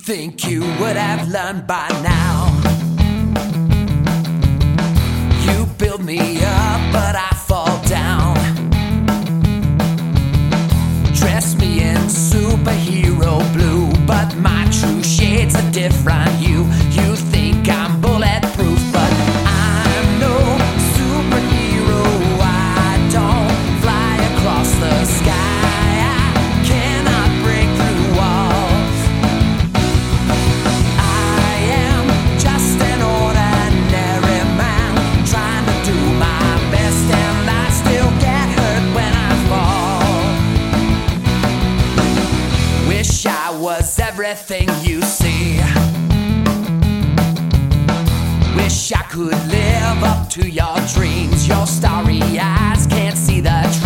think you would have learned by now. You build me up, but I fall down. Dress me in superhero blue, but my true shades are different. You think I'm bulletproof, but I'm no superhero. I don't fly across the sky. I cannot break through walls. I am just an ordinary man, trying to do my best, and I still get hurt when I fall. Wish I was everything you see. Wish I could live up to your dreams. Your starry eyes can't see the